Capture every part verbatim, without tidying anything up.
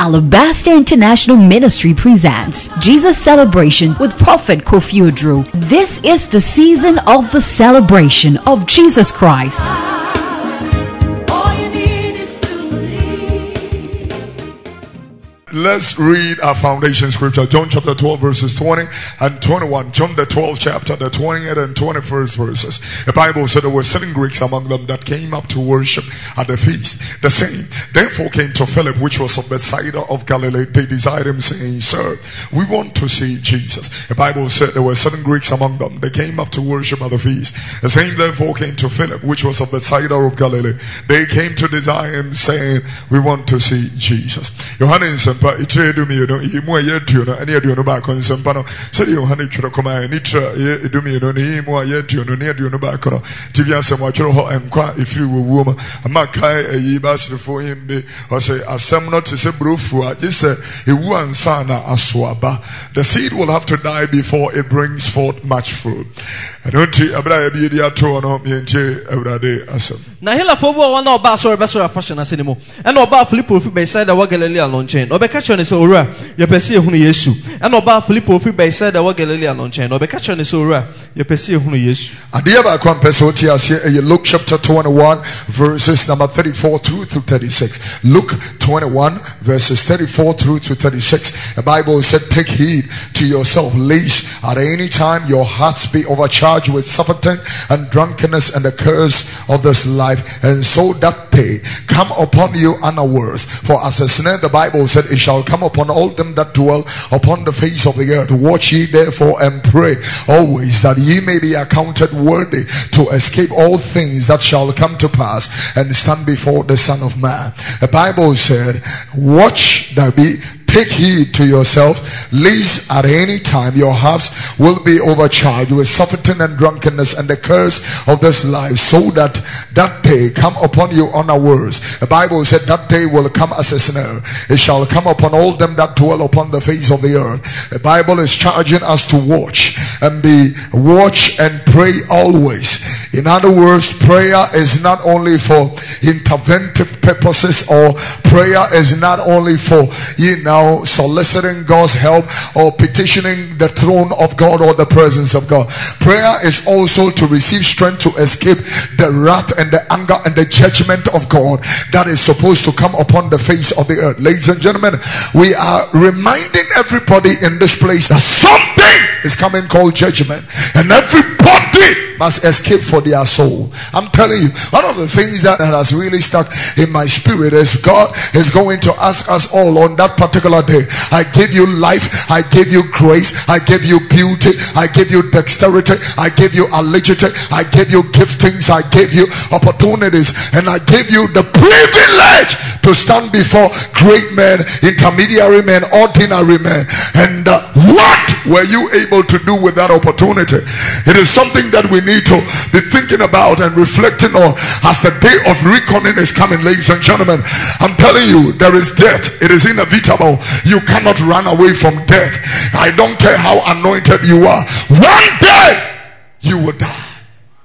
Alabaster International Ministry presents Jesus Celebration with Prophet Kofi Oduro. This is the season of the celebration of Jesus Christ. Let's read our foundation scripture. John chapter twelve verses twenty and twenty-one. John the twelfth chapter, the twentieth and twenty-first verses. The Bible said there were certain Greeks among them that came up to worship at the feast. The same therefore came to Philip, which was of Bethsaida of Galilee. They desired him, saying, Sir, we want to see Jesus. The Bible said there were certain Greeks among them. They came up to worship at the feast. The same therefore came to Philip, which was of Bethsaida of Galilee. They came to desire him, saying, we want to see Jesus. Johannes but it do me, you know, you more yet, you know, any of you know back on some panel. Said you, honey, to come and it do me, you know, he more yet, you know, near you know back on T V and some watch and quite if you were woman. A makai a ye bastard for him be or say, as some not to say, Brufu, just say, a one sana aswaba. The seed will have to die before it brings forth much fruit. I don't see a bride be the atone of me and Jay every day. Nahila for one or bass or a bass or a fashion as anymore. And no bar Filippo by side the Wagalilean long chain. Or catch on his aura, your Pessia Hunu Yesu. And no bar Filippo by side the Wagalilean long chain. Or catch on his aura, your Pessia Hunu Yesu. Adiaba Quampesotias here, Luke chapter twenty-one, verses number thirty-four through to thirty-six. Luke twenty-one, verses thirty-four through to thirty-six. The Bible said, take heed to yourself, lest at any time your hearts be overcharged with suffering and drunkenness and the curse of this life, and so that day come upon you unawares. For as a snare, the Bible said, it shall come upon all them that dwell upon the face of the earth. Watch ye therefore and pray always, that ye may be accounted worthy to escape all things that shall come to pass and stand before the Son of Man. The Bible said, watch that be take heed to yourself, lest at any time your hearts will be overcharged with suffering and drunkenness and the curse of this life, so that that day come upon you unawares. The Bible said that day will come as a snare. It shall come upon all them that dwell upon the face of the earth. The Bible is charging us to watch and be watch and pray always. In other words, prayer is not only for interventive purposes, or prayer is not only for, you know, soliciting God's help or petitioning the throne of God or the presence of God. Prayer is also to receive strength to escape the wrath and the anger and the judgment of God that is supposed to come upon the face of the earth. Ladies and gentlemen, we are reminding everybody in this place that something is coming called judgment, and everybody must escape for their soul. I'm telling you, one of the things that has really stuck in my spirit is God is going to ask us all on that particular day. I give you life, I give you grace, I give you beauty, I give you dexterity, I give you agility, I give you giftings, I give you opportunities, and I give you the privilege to stand before great men, intermediary men, ordinary men. And uh, what were you able to do with that opportunity? It is something that we need to be thinking about and reflecting on as the day of reckoning is coming. Ladies and gentlemen, I'm telling you, there is death. It is inevitable. You cannot run away from death. I don't care how anointed you are. One day you will die.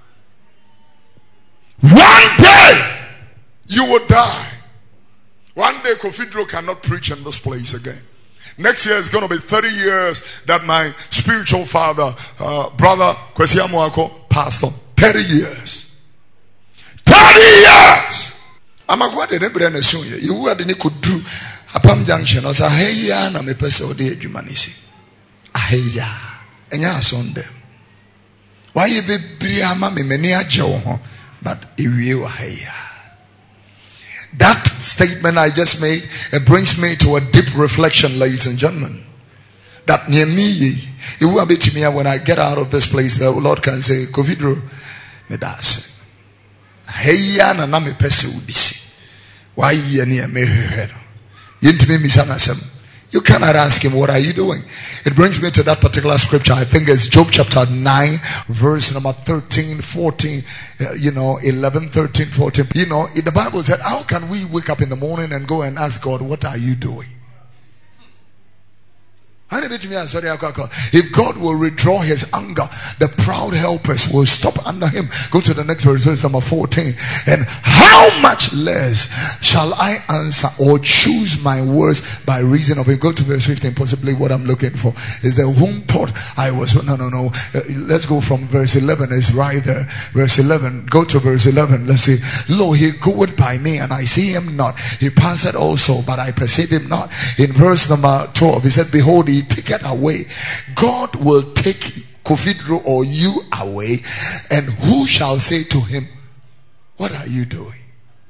One day you will die. One day Kofi Oduro cannot preach in this place again. Next year is going to be thirty years that my spiritual father, uh, brother Kwesi Amoako, passed on. thirty years. thirty years. I'm a what did anybody assume you? You were the could do Apam Junction. I was a heya na me pese ode adwumanisi. Aheya. Enya son them. Why you be briama me meni agye wo ho, but ewie wa heya. That statement I just made, it brings me to a deep reflection, ladies and gentlemen. That near me, it will be to me when I get out of this place, the Lord can say, Kofi Oduro, me das. Hey, na na me pese ubisi. Why ye near me? Yintimi misanasem. You cannot ask him, what are you doing? It brings me to that particular scripture. I think it's Job chapter nine, verse number thirteen, fourteen, uh, you know, eleven, thirteen, fourteen. You know, the Bible said, how can we wake up in the morning and go and ask God, what are you doing? If God will withdraw his anger, the proud helpers will stop under him. Go to the next verse, verse number fourteen. And how much less shall I answer or choose my words by reason of it? Go to verse fifteen. Possibly what I'm looking for is the whom thought I was. No, no, no. Uh, let's go from verse eleven. It's right there. Verse eleven. Go to verse eleven. Let's see. Lo, he goeth by me, and I see him not. He passeth also, but I perceive him not. In verse number twelve, he said, behold, he taketh away. God will take Kofi Dro or you away, and who shall say to him, what are you doing?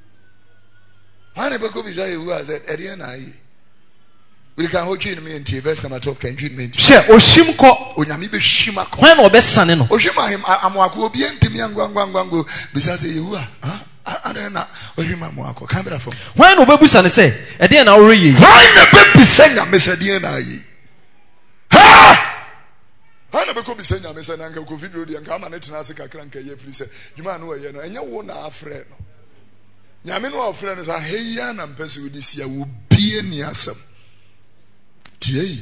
We can hold you in me into verse number twelve. Can you mean? Share Oshimko. Onyami be shima ko. When obesaneno. Oshima him amwako obi entimi angwangwango bisa say you are. I don't know. Oshima mwako. Camera phone. When obebusa ne say, e dey na ori. Why na be bisenya mesedi na yi? Ha! When be ko bisenya mesena nka ko video di nka ama ne tena se kakra nka ye free say. Juma no ye no enye wo na afre no. Nyame no afre no say heya na mpese we dis ya wo bie ni asem. Tie.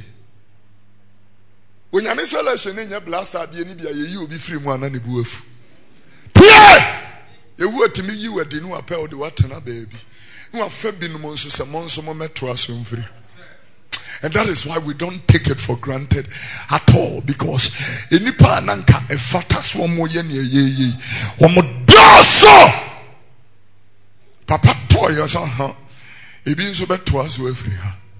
When you selection in your blaster, the Nibia, you will be free one and a boof. Tie! You were to me, you were the new appeal, the water, baby. You are fed in the monsters, a monster moment to us free. And that is why we don't take it for granted at all, because in Nipa Nanka, a fatas one more yen ye, one more doso. Papa toys, uh huh. It being so bad to us, we're free.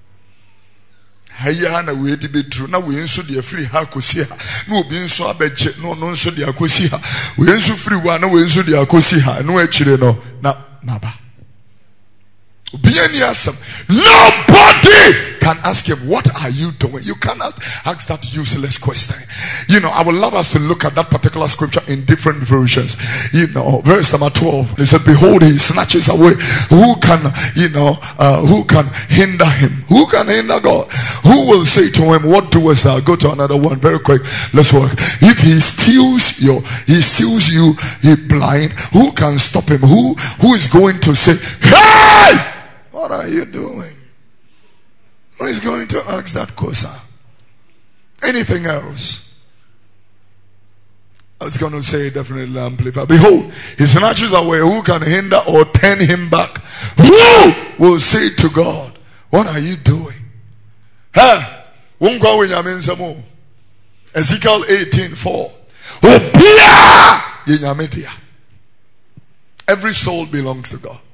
Haya na we di bedru na we nso de free ha kosi ha na obi nso abeje no no nso de akosi ha we nso free wa na we nso de akosi ha no akire no na maba obi ani asem. Nobody can ask him, what are you doing? You cannot ask that useless question. You know, I would love us to look at that particular scripture in different versions. You know, verse number twelve, they said, behold, he snatches away. Who can, you know, uh, who can hinder him? Who can hinder God? Who will say to him, what doest thou? Go to another one very quick. Let's work. If he steals your, he steals you, he blind. Who can stop him? Who, who is going to say, hey, what are you doing? Who is going to ask that question? Anything else? I was going to say definitely amplify. Behold, he snatches away. Who can hinder or turn him back? Who will say to God, what are you doing? Huh? Ezekiel eighteen four. Every soul belongs to God.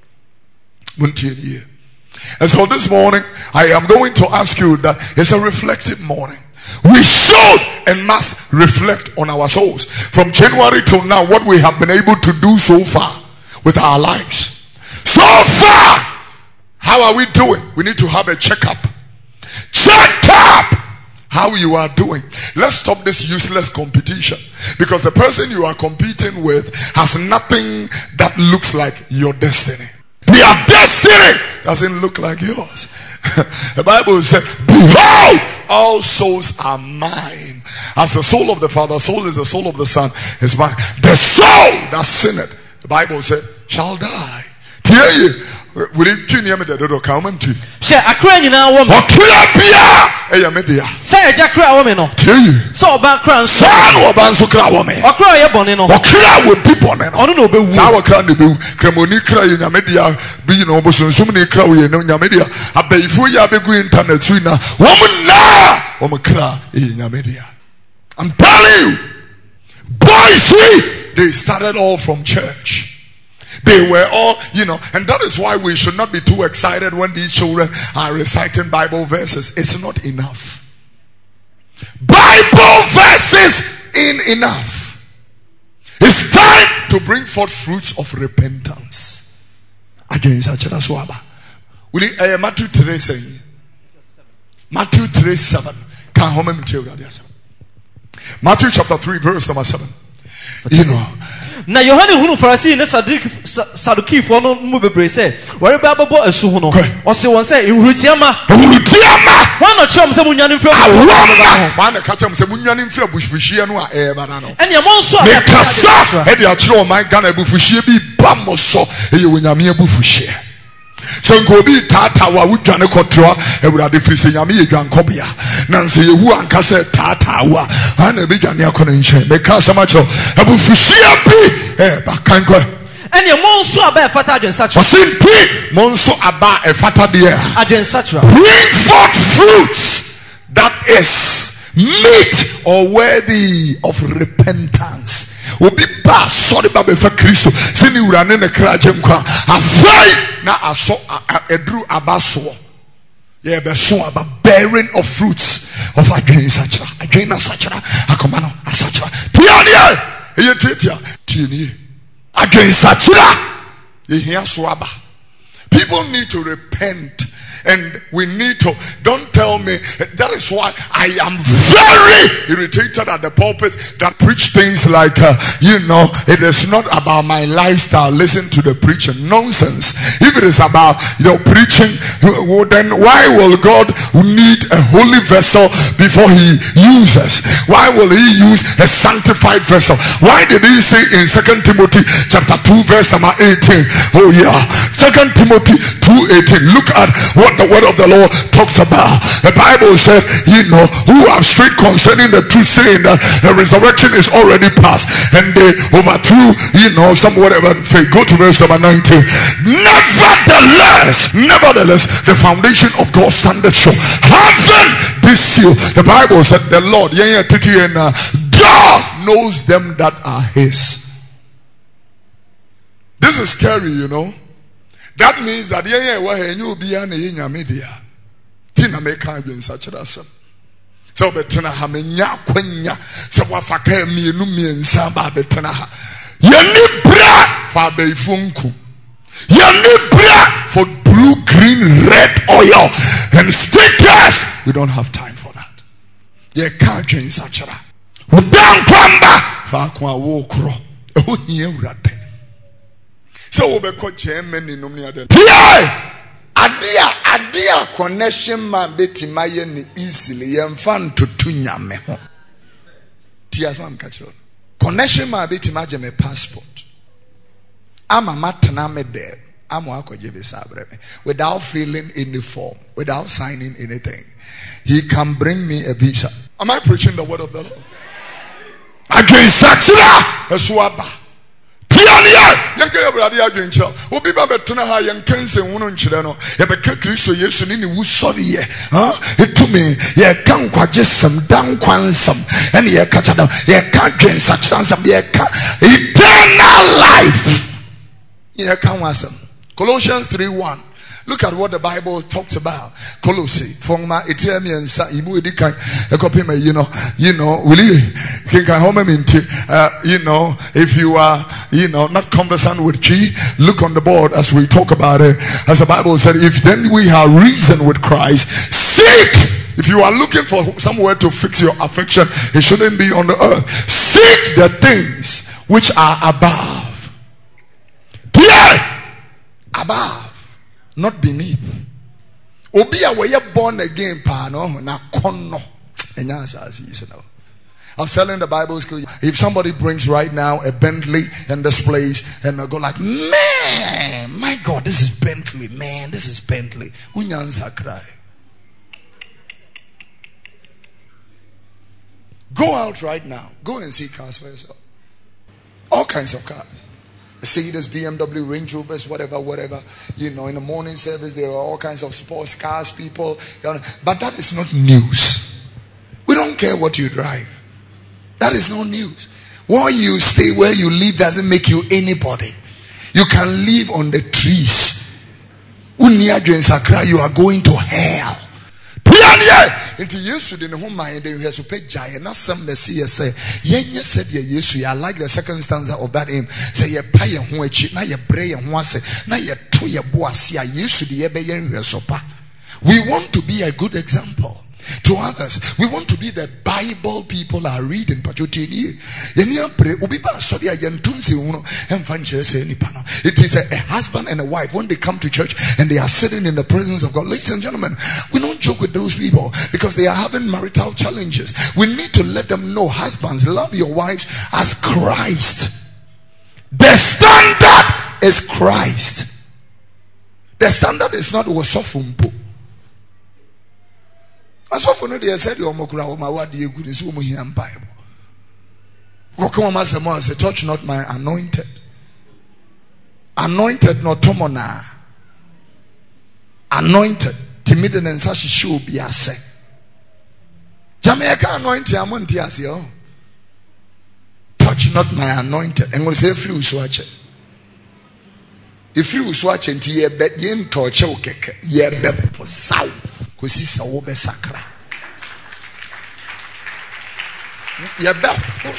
And so this morning, I am going to ask you that it's a reflective morning. We should and must reflect on our souls. From January till now, what we have been able to do so far with our lives. So far, how are we doing? We need to have a checkup. Check up how you are doing. Let's stop this useless competition, because the person you are competing with has nothing that looks like your destiny. Their destiny doesn't look like yours. The Bible said, behold, all souls are mine. As the soul of the Father, soul is the soul of the Son, is mine. The soul that sinneth, the Bible said, shall die. Will it kill you? The comment to share a crying in our woman. Say a jack cry woman. Tell you so about crown son or banso cry woman or cry a bonino or cry with people. I don't know, but our crown the bill, Cremoni cry in your media, being almost so many cry in your media. I pay for your big internet swinner. Woman now, woman cry in your media. I'm telling you, boys, they started all from church. They were all, you know, and that is why we should not be too excited when these children are reciting Bible verses. It's not enough. Bible verses ain't enough. It's time to bring forth fruits of repentance. Again, will you, uh, Matthew three saying, Matthew three seven. Matthew chapter three, verse number seven. You know. Na Yohane hunu Farisi ne Saduki fo no mu bebre say wore ba babo asu hu no o se won say ihurutiama ihurutiama wan no chem se munyane mfra wan no ka chem se munyane mfra bushfuhie no a e ba na no ene mo nso a me kasa e de a kire o man Ghana bufuhie bi ba mo so e ye wonyame abufuhie. So nko bi tata wa wudwane kotroa ewurade firi se nyame ye dwankobia na nse yehu anka se tata wa ana bi dwane akono nche me ka samacho abufuhia bi eh bakanko ene monso aba efata adwensachra osimpi monso aba efata de adwensachra bring forth fruits that is meet or worthy of repentance. Obi ba sorry ba be fa Kristo se ni wura ne ne kraje nkwa afai na aso edru abaso ye be so aba bearing of fruits of adwen sachra adwen na sachra akoma no asachra tiania eye titia tieni adwen sachra ye hia so aba. People need to repent. And we need to, don't tell me, that is why I am very irritated at the pulpit that preach things like, uh, you know, it is not about my lifestyle. Listen to the preaching. Nonsense. If it is about, you know, preaching, well, then why will God need a holy vessel before he uses? Why will he use a sanctified vessel? Why did he say in Second Timothy chapter two verse number eighteen? Oh yeah. Second Timothy two eighteen. Look at what the word of the Lord talks about. The Bible said, you know, who have strayed concerning the truth, saying that the resurrection is already past, and they overthrew, you know, some whatever faith. Go to verse number nineteen. Nevertheless, nevertheless, the foundation of God standeth sure, having this seal. The Bible said, the Lord, yeah, yeah, titi, and uh, God knows them that are his. This is scary, you know. That means that yeah yeah wa henyu bia na ye nyame dia ti na me kan dwen sa kira sam so betena ha menya kwanya se wa faka mienu miensa ba betena ha ye ni bra fa beifunku ye ni bra for blue green red oil and stickers. We don't have time for that. Ye kan dwen sa kira udan kwamba fa kwa wo kro eho hie urade. So we be called Germany no me aden. Adia adia connection man beti maye ni easily yemfa ntoto nyame ho. Tias man catch on. Connection man beti maje me passport. Ama matena me there. Amo akoje visa breme without filling any form, without signing anything. He can bring me a visa. Am I preaching the word of the Lord? Against Saxila Eswaba. Yanke Brady Adventure. Obi ba betuna ha yankense hunu nkyere no. Ye beka Kristo Yesu ni ni wusori ye. Ha? Etumi ye kan kwaje sam dan kwansam. Ene ye ka chada ye ka dwen sachansam ye ka eternal life. Ye kan wasam. Colossians three one. Look at what the Bible talks about. Colossi, Fongma, Etiemi and Sa Ibu Edikai, Ekopime, you know, you know, will you can home into uh, you know, if you are, you know, not conversant with G, look on the board as we talk about it. As the Bible said, if then we have reason with Christ, seek. If you are looking for somewhere to fix your affection, it shouldn't be on the earth. Seek the things which are above. Yeah, above. Not beneath. Obia were born again, pano na kono. I was telling the Bible school, if somebody brings right now a Bentley in this place and they go like, man, my God, this is Bentley, man, this is Bentley. Unyansa cry. Go out right now. Go and see cars for yourself. All kinds of cars. Mercedes, B M W, Range Rovers, whatever, whatever. You know, in the morning service, there are all kinds of sports cars, people. You know, but that is not news. We don't care what you drive. That is no news. Where you stay, where you live, doesn't make you anybody. You can live on the trees. You are going to hell. Into Yesu de no mind de hweso pagya na sam na see say yenye said ye Yesu. I like the second stanza of that hymn. Say ye pa ye ho achi na ye bre ye ho ase na ye to ye bo ase a Yesu de ye be ye hweso pa. We want to be a good example to others. We want to be the Bible people are reading. It is a, a husband and a wife when they come to church and they are sitting in the presence of God. Ladies and gentlemen, we don't joke with those people because they are having marital challenges. We need to let them know, husbands, love your wives as Christ. The standard is Christ. The standard is not wasofumpo. Asofo they said you omokura o ma wade egu ni so mo hia Bible. Kokoma masemo say touch not my anointed. Anointed not tomona. Anointed. Timid and such should be a say. Jamaica anointed amonti ase oh. Touch not my anointed. And we say free uswache. If you uswache nti ye bet ye ntoche okeke ye be posaw kosi sawo be sakra. Ye be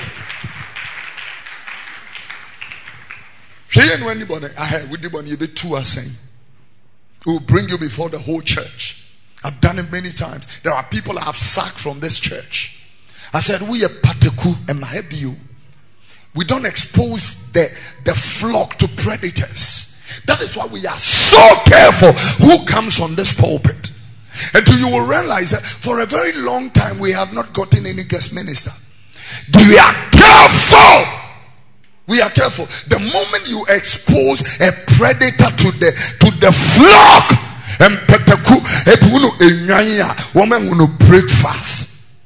here and anybody I have with the one you be two are saying. Who will bring you before the whole church. I've done it many times. There are people I have sacked from this church. I said, we are pateku and mahebiu. We don't expose the, the flock to predators. That is why we are so careful who comes on this pulpit. Until you will realize that for a very long time we have not gotten any guest minister. We are careful. We are careful. The moment you expose a predator to the to the flock, and pepeku ebuno enyanya, woman will break fast.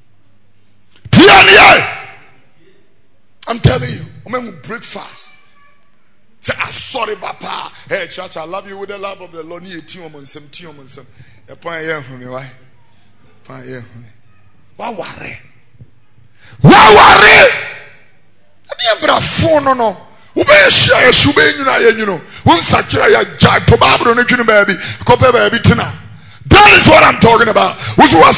I'm telling you, woman will break fast. Say, I'm sorry, Papa. Hey, church, I love you with the love of the Lord. You team on some team on some. A point here for me, why? Point here for me. Why worry? Why worry? I didn't phone no no. Ube share shube nyuna ye nyuno. Unsakira ya jai to babro ne twinu baby. Kope baby tina. That is what I'm talking about. You are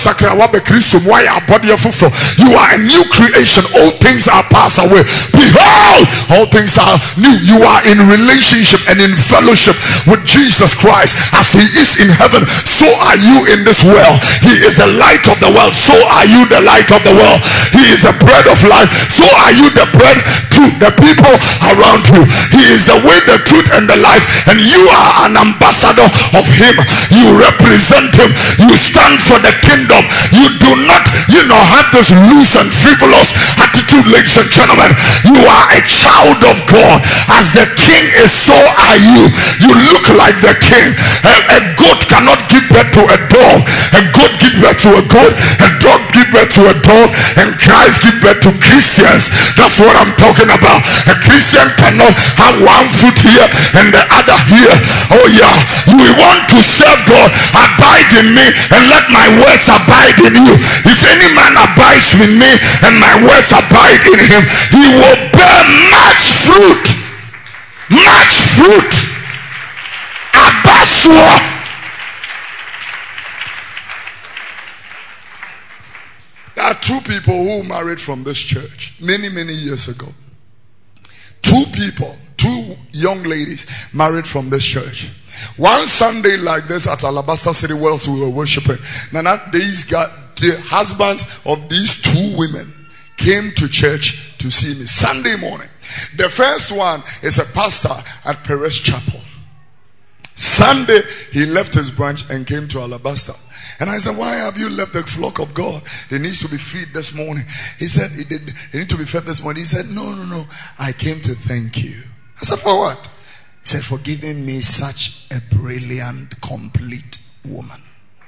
a new creation. All things are passed away. Behold, all things are new. You are in relationship and in fellowship with Jesus Christ. As he is in heaven, so are you in this world. He is the light of the world. So are you the light of the world. He is the bread of life. So are you the bread to the people around you. He is the way, the truth, and the life. And you are an ambassador of him. You represent him. You stand for the kingdom. You do not, you know, have this loose and frivolous attitude, ladies and gentlemen. You are a child of God. As the king is, so are you. You look like the king. A, a goat cannot give birth to a dog. A goat give birth to a goat. A dog give birth to a dog. And Christ give birth to Christians. That's what I'm talking about. A Christian cannot have one foot here and the other here. Oh yeah, we want to serve God. Abide in me and let my words abide in you. If any man abides with me and my words abide in him, he will bear much fruit. Much fruit. Abasua. There are two people who married from this church many many years ago. Two people, two young ladies married from this church. One Sunday like this at Alabaster City Wells, we were worshiping. Now these got the husbands of these two women came to church to see me Sunday morning. The first one is a pastor at Perez Chapel. Sunday he left his branch and came to Alabaster. And I said, why have you left the flock of God? They need to be fed this morning. He said, they need to be fed this morning. He said, no, no, no. I came to thank you. I said, for what? He said, for giving me such a brilliant, complete woman.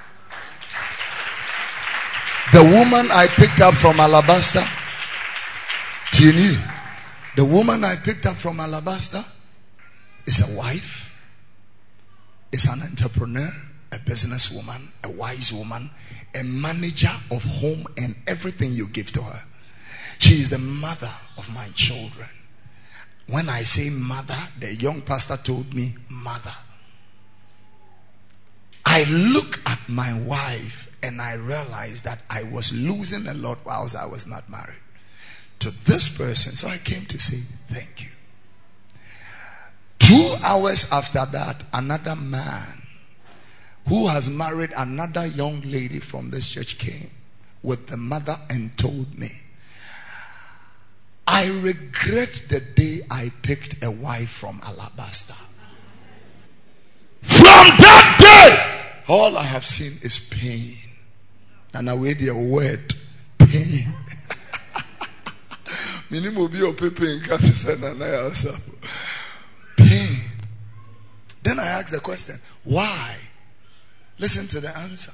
The woman I picked up from Alabaster, Tini, the woman I picked up from Alabaster is a wife, is an entrepreneur, a businesswoman, a wise woman, a manager of home and everything you give to her. She is the mother of my children. When I say mother, the young pastor told me mother. I look at my wife and I realized that I was losing a lot whilst I was not married to this person. So I came to say thank you. Two hours after that, another man who has married another young lady from this church came with the mother and told me, I regret the day I picked a wife from Alabaster. From that day, all I have seen is pain. And I wait the word pain. Pain. The Then I asked the question, why? Listen to the answer.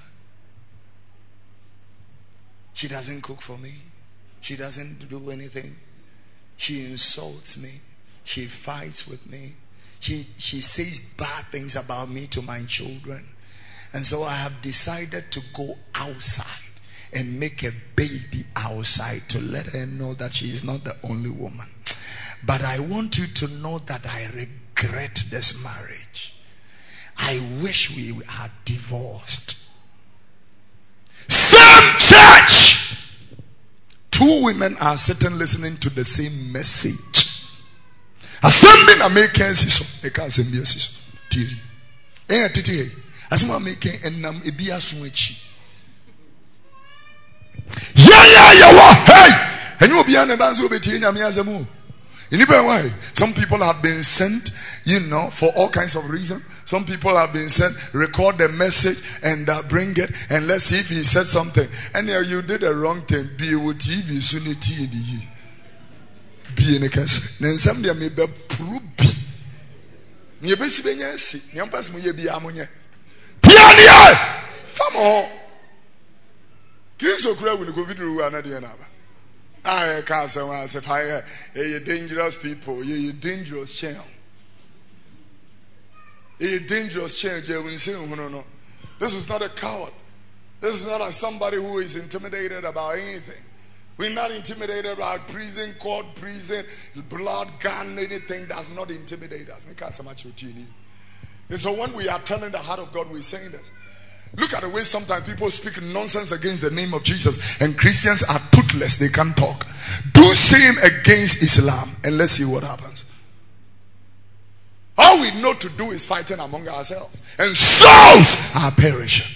She doesn't cook for me. She doesn't do anything. She insults me. She fights with me. She, she says bad things about me to my children. And so I have decided to go outside and make a baby outside to let her know that she is not the only woman. But I want you to know that I regret this marriage. I wish we had divorced. Same church. Two women are sitting listening to the same message. Assembling Americans is a can't be a sister. Eh, titi. As I'm making and nam ebia sunchi. Yeah, yeah, yeah. Hey, and you be an abanzo between Yamiazamu. In either way, some people have been sent, you know, for all kinds of reasons. Some people have been sent, record the message and uh, bring it, and let's see if he said something. And uh, you did the wrong thing. Be with T V, sunity in the ye. Be in a case. Then somebody may be prove. You be seeing yes, you pass me be ammonia. Piania! Famo! Kiso crowd will go video another another. I can't say, I say, fire, you dangerous people, you dangerous chain. You dangerous chain, you say, no, no. This is not a coward. This is not a somebody who is intimidated about anything. We're not intimidated about prison, court, prison, blood, gun, anything does not intimidate us. And so when we are turning the heart of God, we're saying this. Look at the way sometimes people speak nonsense against the name of Jesus, and Christians are toothless, they can't talk. Do same against Islam, and let's see what happens. All we know to do is fighting among ourselves, and souls are perishing.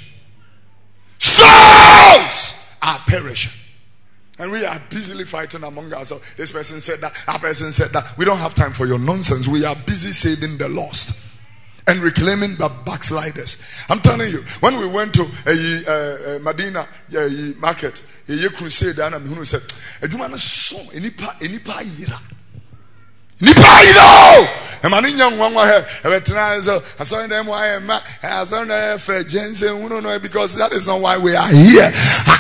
Souls are perishing. And we are busily fighting among ourselves. This person said that, that person said that. We don't have time for your nonsense. We are busy saving the lost and reclaiming the backsliders. I'm telling you, when we went to a uh, uh, Medina uh, market, a crusade, and I'm who said, "Edumana so enipa enipa yira, enipa yira." And my young one was here. I saw them why I'm I saw them for Jensen. We don't know because that is not why we are here.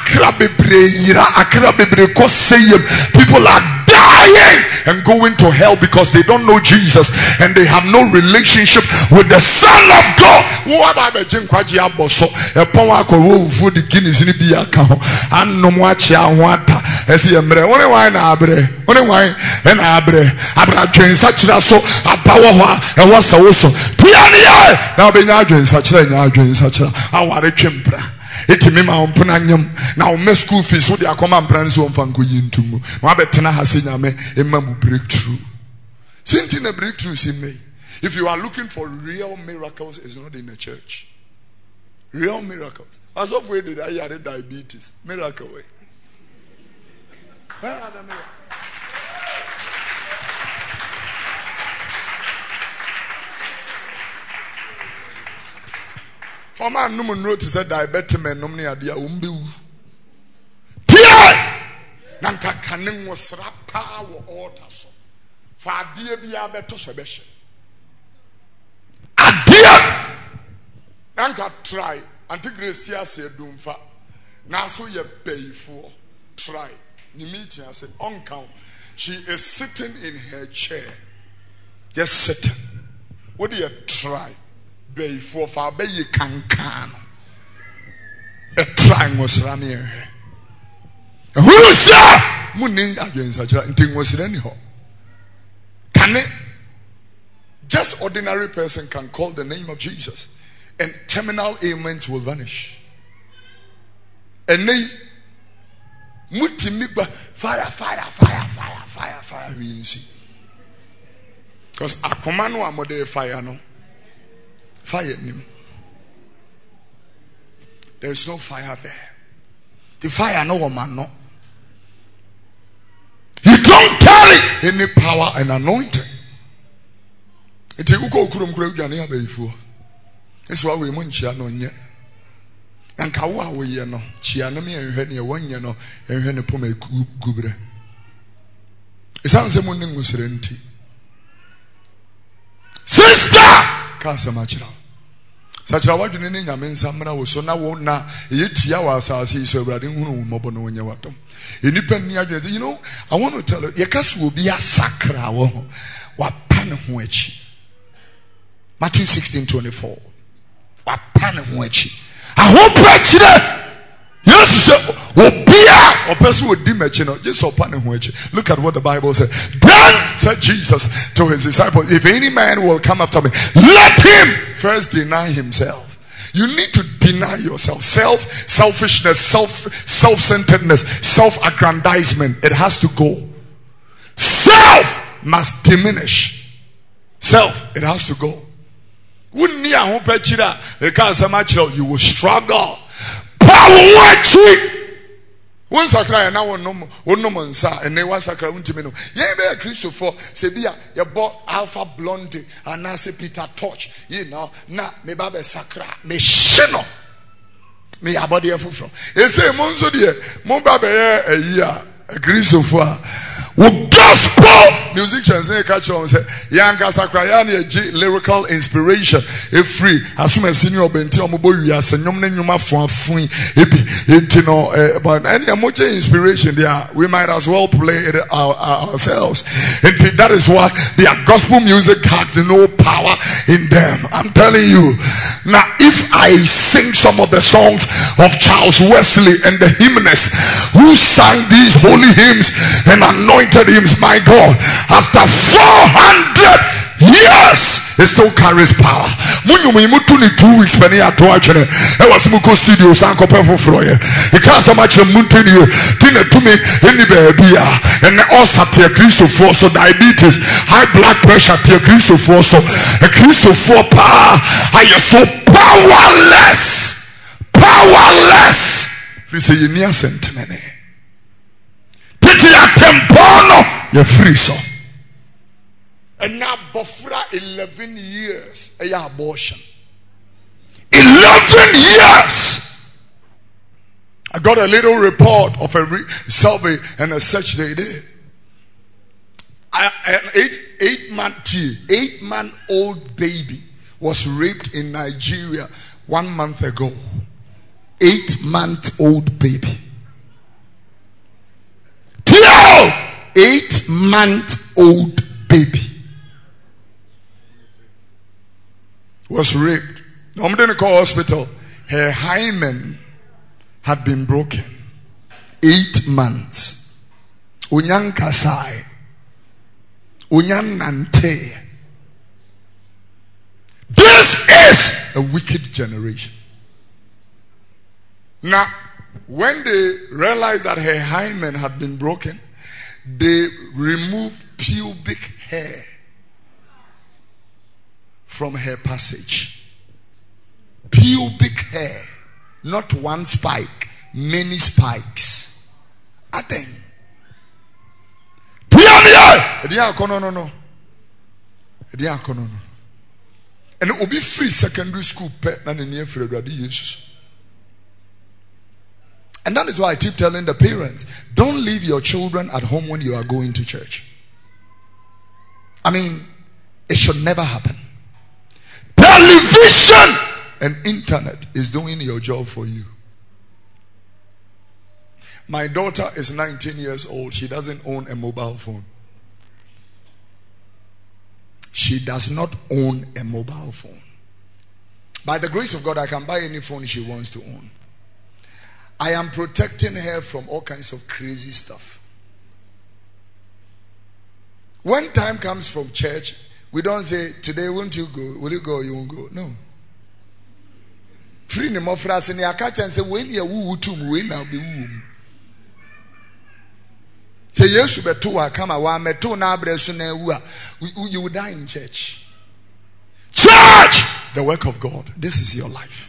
People are dying and going to hell because they don't know Jesus and they have no relationship with the Son of God. What about the Jim Quaji Aboso? A power for the Guinness in the account. And no more chia wanta. As he embre. Only wine abre. Only wine and abre. Abra train such a so a power and what's also. Piania. Now be now doing such a now doing such a. I want a chimpra. Eti me ma ompunanyam na o me school fees so dia come and so mfanko yintumu ma betena ha se nyame emamu breakthrough sinti na breakthrough si me. If you are looking for real miracles, it's not in the church. Real miracles as of where did I hear diabetes miracle way. Where are the miracles? For man, no one notice that diabetes men nomni adia umbu. Tia! Nanka kaning was rapa wo altar so. Fa dia bia beto sebeshe. Adia! Nanka try. Anti Gracia said dumfa. Na so ye bayfo. Try. Ni meeting I said on count. She is sitting in her chair. Just sitting. What do you try? Before far be you can can a trying was running who sir Muni against such a thing was in anyhow. Can it just ordinary person can call the name of Jesus and terminal ailments will vanish. And they mutimigba fire fire fire fire fire fire we see. Because a command one model fire no. Fire him. There is no fire there. The fire no woman no. You don't carry any power and anointing. It's uko kurum kure ujani ya beifu. It's why we mun chia no nye. And kawa we ye no chia no me ehwe ne won ye no ehwe ne poma gubre. It sounds a mun ngusire nti. Sister, kasa machira sachira wadwene ne nyame nsamra wo so na wo na yetia wa asase so awurade hunu mmobo no onye watom enipa ni adwene. You know, I want to tell you, yekaso obi asakra wo wa pan ho achi. Matthew sixteen twenty-four. Wa pan ho achi. Ahopa chire. Yes, obia opeso odi mechi no Jesus pan ho achi. Look at what the Bible says. Then said Jesus to his disciples, if any man will come after me, let him first deny himself. You need to deny yourself. Self, selfishness, self, self-centeredness, self-aggrandizement. It has to go. Self must diminish. Self, it has to go. You will struggle. Power. One sakra na one no one no mansa and ne one sakra untimi no ye be Christopher sebia ye bo Alpha Blondy and Nancy Peter Touch you know na me ba be sakra me shino me abode afufro e say mo nso de mo ba be ye ayi a Christopher wo gospel musicians ne catch on say yanka sakra ya na ye lyrical inspiration e free asuma senior benti omobo wi asenyom ne nyuma fo afun ebi enti no but any emoji inspiration there we might as well play it our, our, ourselves. And that is why their gospel music has no power in them. I'm telling you now, if I sing some of the songs of Charles Wesley and the hymnists who sang these holy hymns and anointed hymns, my God, after four hundred years it still carries power. Two weeks when he had to watch it. I was Muko Studio Sanko Perfo Floye. He can't so much Muntini, Tina to me, any baby, and also Tia Christopher, so diabetes, high blood pressure, Tia Christopher, so a Christopher power. Are you so powerless? Powerless. We say you near sentiment. Pity a tempono, you're free so. And now Bofra eleven years a abortion. Eleven years. I got a little report of a re- survey and a search they did. I, an eight eight month eight month old baby was raped in Nigeria one month ago. Eight month old baby. Eight month old baby was raped. I'm going to call hospital. Her hymen had been broken. Eight months. Unyan kasai. Unyan nante. This is a wicked generation. Now, when they realized that her hymen had been broken, they removed pubic hair from her passage. Pubic hair, not one spike, many spikes. I think. No, no, no. And it will be free secondary school pet and in Jesus. And that is why I keep telling the parents, don't leave your children at home when you are going to church. I mean, it should never happen. Television and internet is doing your job for you. My daughter is nineteen years old. She doesn't own a mobile phone. She does not own a mobile phone. By the grace of God, I can buy any phone she wants to own. I am protecting her from all kinds of crazy stuff. When time comes from church, we don't say, today won't you go? Will you go or you won't go? No. Free no more for us and I catch and say, when you woo to me, now be womb. Say yes, you better to come a one meto na bresun you will die in church. Church! The work of God. This is your life.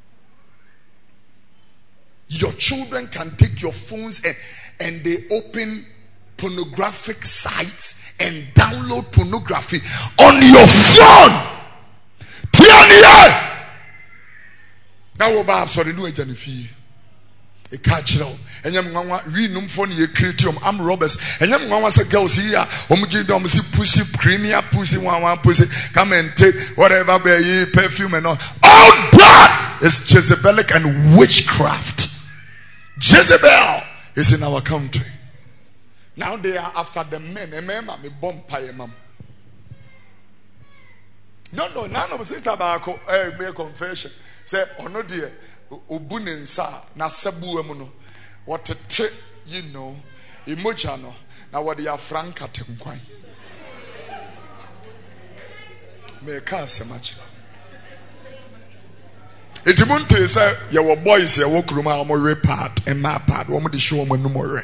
Your children can take your phones and, and they open pornographic sites and download pornography on your phone. Now we're about sorry, no agent fee. A catch-all. And young mama, we num for your critium, I'm robbers. And young mama said, girls here, Omujidom, pussy, creamier pussy, one, one pussy, come and take whatever be ye perfume and all. All that is Jezebelic and witchcraft. Jezebel is in our country. Now they are after the men. A man, me bomb pie, mum. No, no, none of sister Barco, eh, make confession. Say, oh no, dear, Ubunin sa, na sabu emuno. What a trick, you know, emojano. Now what they are frank at him quite. May can't say much. It won't say, your boys, your work room, I'm more part, and my part, one of the show no more.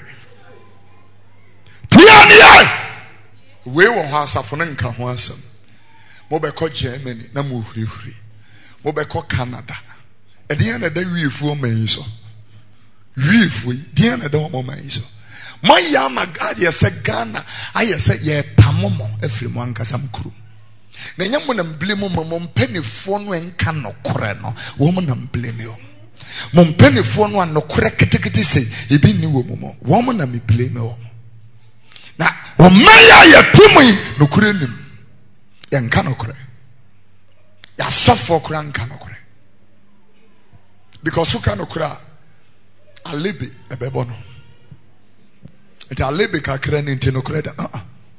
Tiania! We will have Safonin Kawansam. Mobeko Germany, na move free. Mobeko Canada. At the end of the day, we fool me so. We free, the end of the moment so. My yama God, yes, a Ghana. I say, ye pamomo, every one casam crew. Nanyam and blame mum penny phone when can no coreno, woman and blame you. Mum penny phone one no crack ticket say, he be new woman, woman and me blame you. Now, when my ya pumi no kurenim. Yan kanokre. Ya suffer kran kanokre. Because who kanokra? Alibi ebebono. It alibi ka kren intinokre da. Uh uh.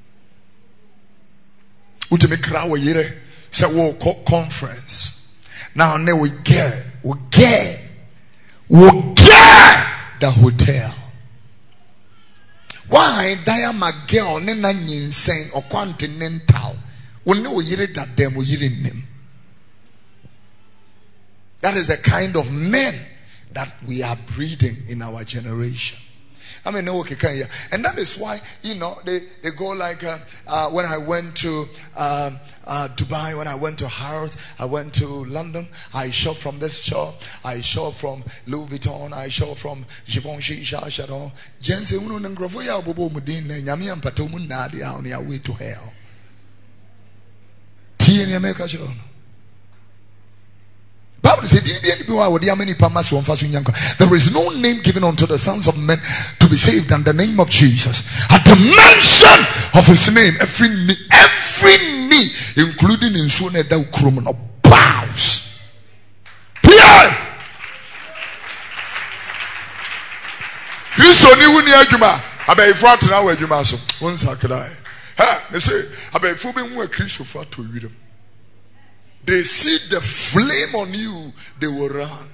Utime kra we yere se wo conference. Now ne we get, we get, we get the hotel. Why Diana girl ne na nyinseng or continental? We know that them we him. That is the kind of men that we are breeding in our generation. I mean, okay, and that is why, you know, they, they go like uh, uh, when I went to um, uh, Dubai, when I went to Harrods, I went to London, I shop from this shop, I shop from Louis Vuitton, I shop from Givenchy, Chardon. Jensen, uno ngrofoya bobo mudine, nyami ampato munadi on your way to hell. Bible says, there is no name given unto the sons of men to be saved than the name of Jesus. At the mention of his name, every knee, every knee, including in Sune Dau Krumano, bows. Pierre! This only when you are Juma. I bet if I know where Juma so one sakrai. Ha, they say, I bet if we were Christopher to read them. They see the flame on you, they will run.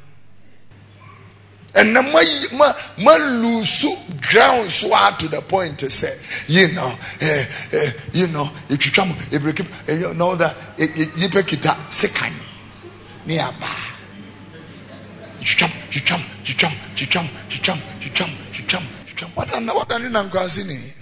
And now my my lose ground so hard to the point to say, you know, eh, eh, you know, if you come, if you keep, you know that you pick it up, second, nearby. You jump, you jump, you jump, you jump, you jump, you jump, you jump, you jump. What I know, what I know, I'm going to say.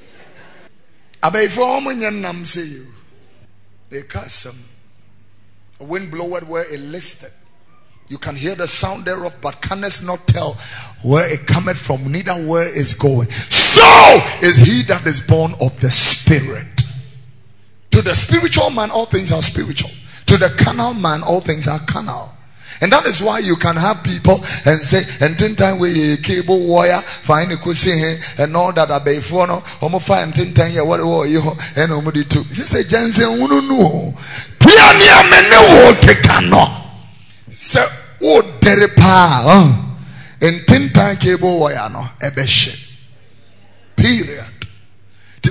I bet for how many I'm say you, they cast some. A wind bloweth where it listed. You can hear the sound thereof, but canst not tell where it cometh from, neither where it's going. So is he that is born of the Spirit. To the spiritual man, all things are spiritual. To the carnal man, all things are carnal. And that is why you can have people and say, and ten time we cable wire, find a cussing and all that are before no, homo find ten time what you and omudi too. This is a Jensen who know. Piania mene kekano. So oh derepa and ten time cable wire no ebeshe. Period. To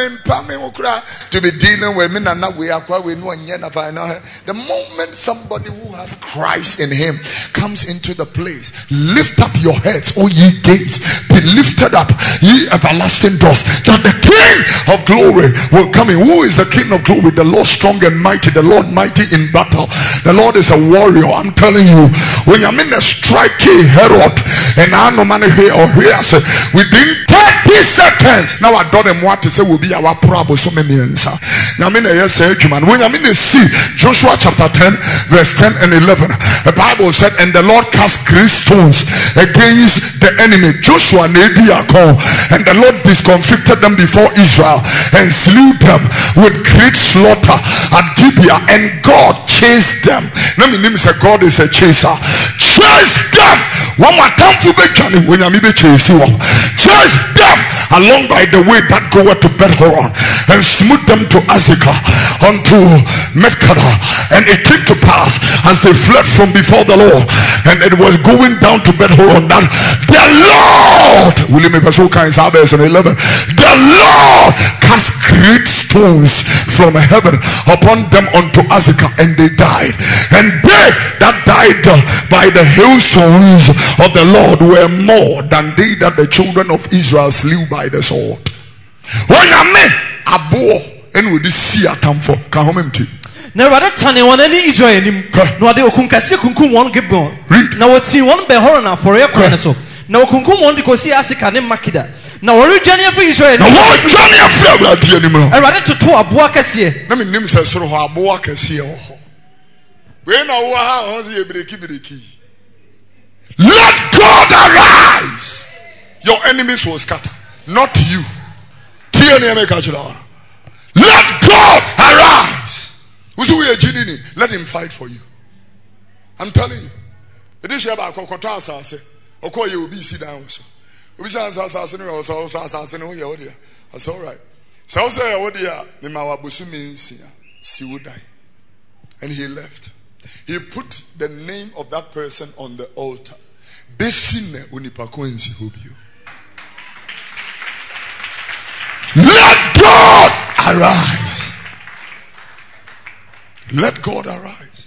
be dealing with me and now we are quite we know and yet the moment somebody who has Christ in him comes into the place, lift up your heads, O ye gates, be lifted up, ye everlasting doors, that the King of glory will come in. Who is the King of glory? The Lord strong and mighty, the Lord mighty in battle. The Lord is a warrior. I'm telling you, when I'm in a striking Herod and I no man here or here, within thirty seconds, now I don't know what to say will be our problem. So many answer. Now, I mean, yes, man. When I mean, see Joshua chapter ten, verse ten and eleven, the Bible said, and the Lord cast great stones against the enemy. Joshua and and the Lord discomfited them before Israel and slew them with great slaughter at Gibeah, and God chased them. Now, my name is a God is a chaser. Chased them One more time for Benjamin when I'm chase you. Chase them along by the way that goeth to Beth-horon, and smote them to Azekah unto Methkada. And it came to pass as they fled from before the Lord, and it was going down to Beth-horon, that the Lord, will you make us all kinds of eleven, the Lord cast great stones from heaven upon them unto Azekah, and they died. And they that died by the hailstones of the Lord were more than they that the children of Israel slew by the sword. When I met Abo and with this sea atamfo can home empty. Na wade tane won ani Israel nim na wade okunkase kunkum won Gibeon na wati won Beth-horon afore yakone so na okunkum won de kosi Azekah ne Makeda na wore dwane afi Israel na wore dwane afi awrade anim no awrade toto aboa kase na me nim se soro ho aboa kase ho we na wo ha ho se yebreki breki. Let God arise, your enemies will scatter, not you. Let God arise. Let him fight for you. I'm telling you. It is about Kokota Sase. Or call you be sit down. That's all right. So say, oh dear, Mimawabusu means she would die. And he left. He put the name of that person on the altar. Besine unipakoensi hobio. Let God arise. Let God arise.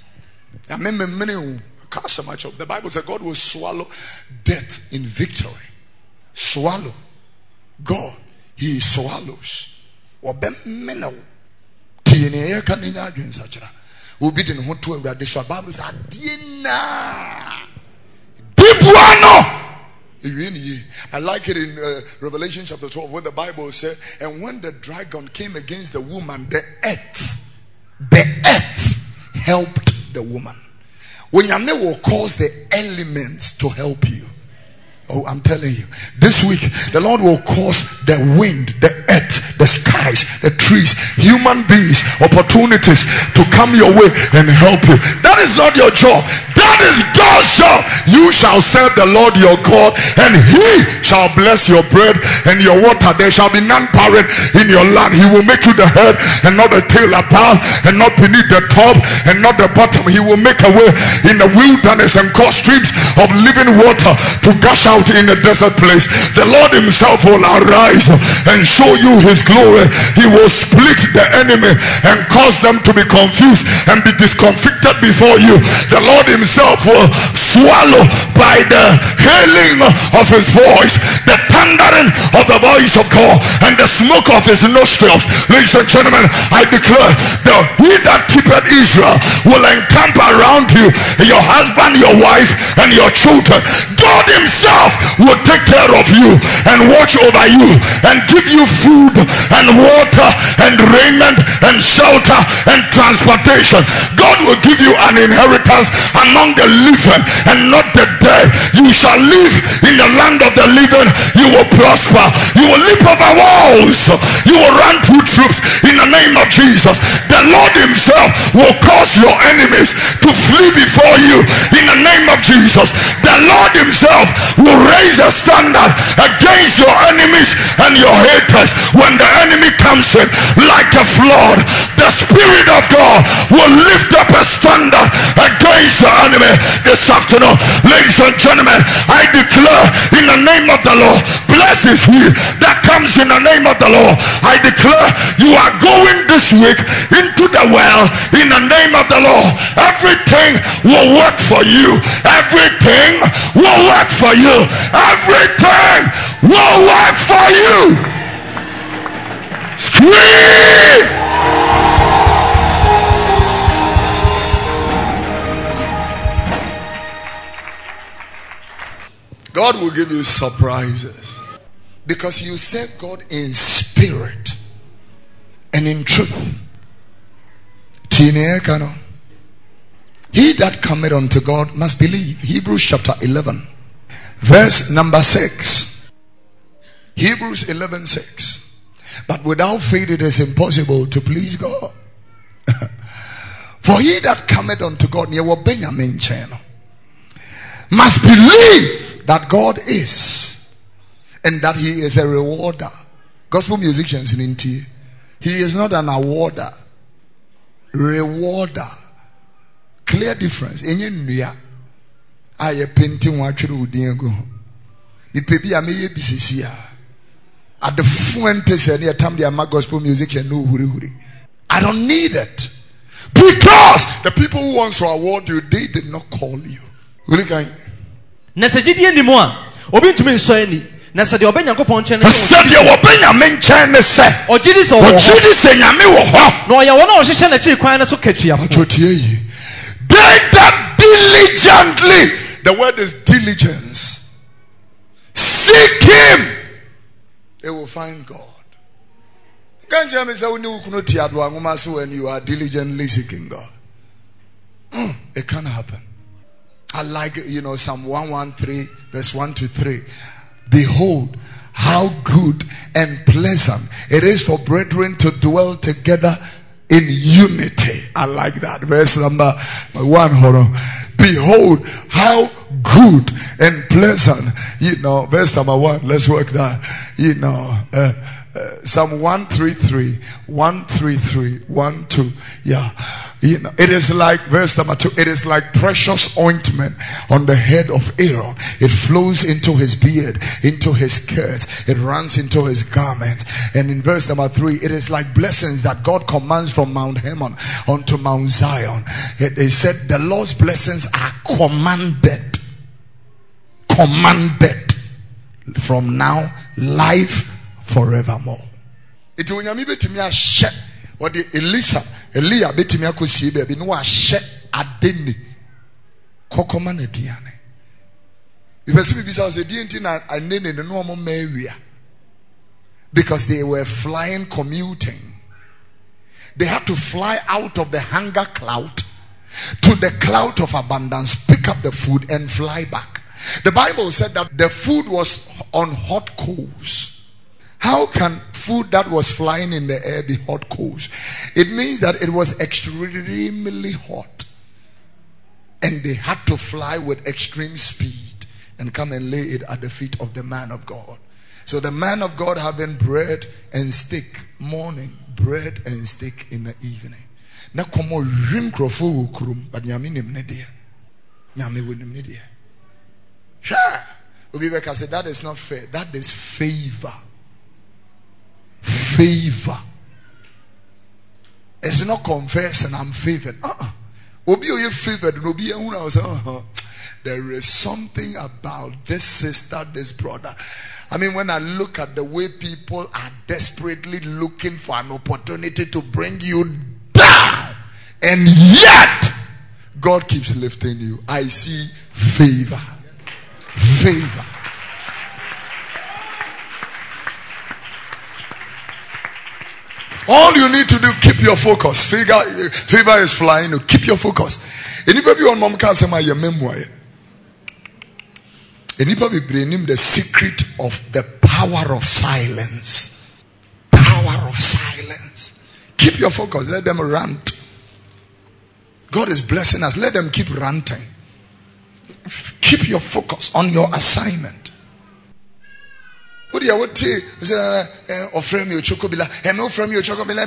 The Bible says God will swallow death in victory. Swallow. God, he swallows. Obemeno. Tiene kaninya gensachra. Obidin hotu ewrade so Bible says adiena. Dibuano. I like it in uh, Revelation chapter twelve where the Bible says, and when the dragon came against the woman, the earth, the earth helped the woman. When your name will cause the elements to help you. Oh, I'm telling you, this week the Lord will cause the wind, the earth, the skies, the trees, human beings, opportunities to come your way and help you. That is not your job. That is God's job. You shall serve the Lord your God, and he shall bless your bread and your water. There shall be none barren in your land. He will make you the head and not the tail, above and not beneath, the top and not the bottom. He will make a way in the wilderness and cause streams of living water to gush out in a desert place. The Lord himself will arise and show you his glory. He will split the enemy and cause them to be confused and be discomfited before you. The Lord himself will swallow by the hailing of his voice, the thundering of the voice of God, and the smoke of his nostrils. Ladies and gentlemen, I declare that he that keepeth Israel will encamp around you, your husband, your wife, and your children. God himself will take care of you and watch over you and give you food and water and raiment and shelter and transportation. God will give you an inheritance among the living and not the dead. You shall live in the land of the living. You will prosper. You will leap over walls. You will run through troops in the name of Jesus. The Lord himself will cause your enemies to flee before you in the name of Jesus. The Lord himself will raise a standard against your enemies and your haters. When the enemy comes in like a flood, the Spirit of God will lift up a standard against the enemy. This afternoon, ladies and gentlemen, I declare in the name of the Lord, blessed is he that comes in the name of the Lord. I declare you are going this week into the well in the name of the Lord. Everything will work for you. Everything will work for you. Everything will work for you. Scream! God will give you surprises because you serve God in spirit and in truth. He that cometh unto God must believe. Hebrews chapter eleven verse number six. Hebrews eleven six. But without faith it is impossible to please God. For he that cometh unto God, near Benjamin channel. must believe that God is and that He is a rewarder. Gospel musicians in India, He is not an awarder, rewarder. Clear difference. Enye nua aye painting wa twere odin agu. Ipe bi ameye bisisia. At the fuentes and time they are gospel musician no huri huri. I don't need it. Because the people who want to award you, they did not call you. Really kind. Nesejidi ni mo a obi ntumi nso ani. Na se de obenyankopon nche ne se de obenyame nche ne se ogidi se ogidi se nyame wo ho no ya wona ohyeche na chi kwan ne so katua they that diligently, the word is diligence, seek Him, they will find God. When you are diligently seeking God, mm, it can happen. I like, you know, Psalm one thirteen verse one to three. Behold, how good and pleasant it is for brethren to dwell together in unity. I like that. Verse number one. Hold on. Behold, how good and pleasant. You know, verse number one. Let's work that. You know, uh, Uh, Psalm one thirty-three, one thirty-three, one, two. Yeah. You know, it is like, verse number two, it is like precious ointment on the head of Aaron. It flows into his beard, into his skirts. It runs into his garment. And in verse number three, it is like blessings that God commands from Mount Hermon unto Mount Zion. It, it said the Lord's blessings are commanded. Commanded. From now, life forevermore. It will be betimi a she or the Elisa, Elia betimi akosi baby no a she adeni kokoma na duane. If I see bisa say di enti na anene no mo mawia, because they were flying, commuting. They had to fly out of the hunger cloud to the cloud of abundance, pick up the food and fly back. The Bible said that the food was on hot coals. How can food that was flying in the air be hot coals? It means that it was extremely hot. And they had to fly with extreme speed and come and lay it at the feet of the man of God. So the man of God having bread and steak morning, bread and steak in the evening. Na komo rim krofo krum but nyame nim ne de. Nyame wonim ne de. Sure. Obi be say that is not fair. That is favor. Favor. It's not confessing I'm favored. Uh-uh. Obi you favored. Obi uh-huh. There is something about this sister, this brother. I mean, when I look at the way people are desperately looking for an opportunity to bring you down, and yet God keeps lifting you. I see favor. Favor. All you need to do, keep your focus. Favor, favor is flying. Keep your focus. Anybody on mom can say my memoir. Anybody bring him the secret of the power of silence. Power of silence. Keep your focus. Let them rant. God is blessing us. Let them keep ranting. Keep your focus on your assignment. What do you want to say? Or frame your chocobilla. And no frame your chocobilla.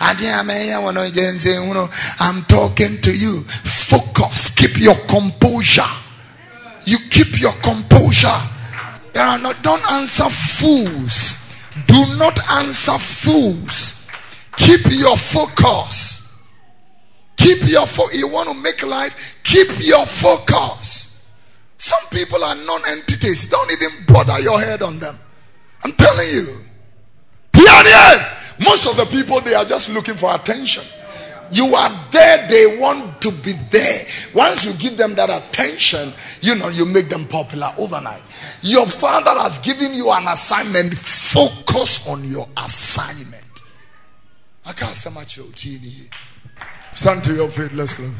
I'm talking to you. Focus. Keep your composure. You keep your composure. There are not, don't answer fools. Do not answer fools. Keep your focus. Keep your focus. You want to make life? Keep your focus. Some people are non-entities. Don't even bother your head on them. I'm telling you. Most of the people, they are just looking for attention. You are there, they want to be there. Once you give them that attention, you know, you make them popular overnight. Your father has given you an assignment. Focus on your assignment. I can't say much. Stand to your feet. Let's go.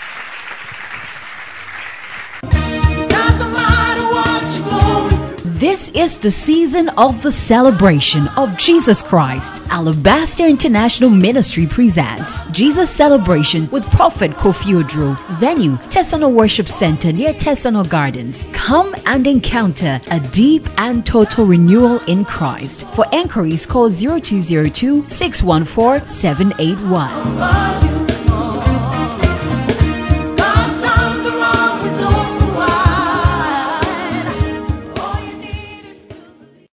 This This is the season of the celebration of Jesus Christ. Alabaster International Ministry presents Jesus Celebration with Prophet Kofi Oduro. Venue, Tesano Worship Center near Tesano Gardens. Come and encounter a deep and total renewal in Christ. For enquiries, call zero two zero two, six one four, seven eight one.